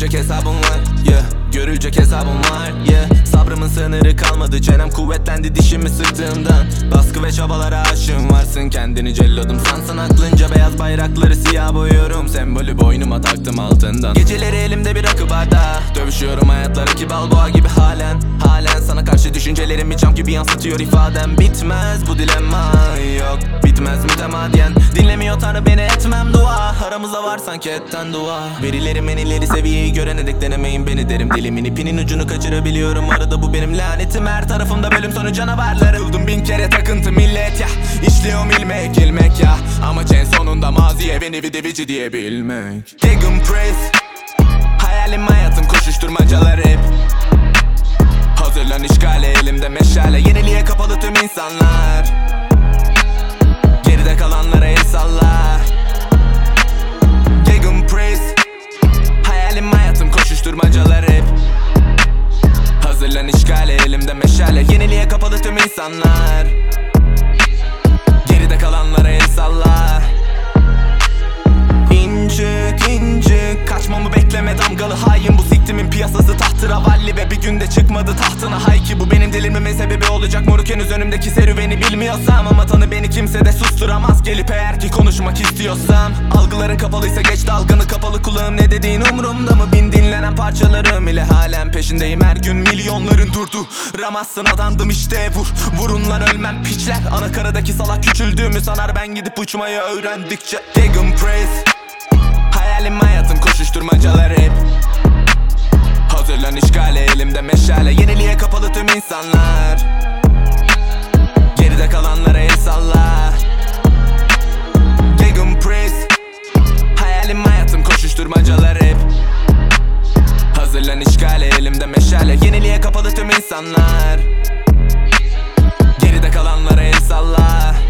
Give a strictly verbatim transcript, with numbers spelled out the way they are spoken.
Görülecek hesabım var, yeah. Görülecek hesabım var, yeah. Sabrımın sınırı kalmadı, çenem kuvvetlendi dişimi sıktığımdan. Baskı ve çabalara aşığım, varsın kendini celladım sansın. Aklınca beyaz bayrakları siyah boyuyorum, sembolü boynuma taktım altından. Geceleri elimde bir rakı bardağı, dövüşüyorum hayatlardaki balboğa gibi halen. Halen sana karşı düşüncelerimi cam gibi yansıtıyor ifadem. Bitmez bu dilemma, yok bitmez mütemadiyen. Dinlemiyor Tanrı beni, etmem dua. Aramızda var sanki etten dua. Verilerim en ileri seviyeyi görene dek denemeyin beni derim. Dilimin ipinin ucunu kaçırabiliyorum, arada bu benim lanetim. Her tarafımda bölüm sonu canavarları. Kıldım bin kere takıntı millet ya, işliyorum ilmek ilmek ya. Amaç en sonunda maziye beni bir devici diyebilmek. Gegenpress, hayalim hayatım koşuşturmacalar hep. Hazırlan işgale, elimde meşale. Yeniliğe kapalı tüm insanlar, geride kalanlara el salla. Gegenpress, hayalim hayatım koşuşturmacalar hep. Hazırlan işgale, elimde meşale. Yeniliğe kapalı tüm insanlar, geride kalanlara el salla. İncik incik kaçmamı bekleme damgalı hain. Bu siktimin piyasası tahtıravalli ve bir günde çıkmadı tahtına. Hay ki bu benim delirmemin sebebi olacak moruk, henüz önümdeki serüveni bilmiyorsam. Ama tanı beni kimse de susturamaz, gelip eğer ki konuşmak istiyorsam. Algıların kapalıysa geç dalganı, kapalı kulağım ne dediğin umurumda mı? Bin dinlenen parçalarım ile halen peşindeyim, her gün milyonların durdu. Ramazsın adandım işte, vur vurunlar ölmem piçler. Anakaradaki salak küçüldüğümü sanar, ben gidip uçmayı öğrendikçe. Gegenpress, hayalim hayatım koşuşturmacalar hep. Hazırlan işgale, elimde meşale. Yeniliğe kapalı tüm insanlar, geride kalanlara el salla. Gegenpress, hayalim hayatım koşuşturmacalar hep. Hazırlan işgale, elimde meşale. Yeniliğe kapalı tüm insanlar, geride kalanlara el salla.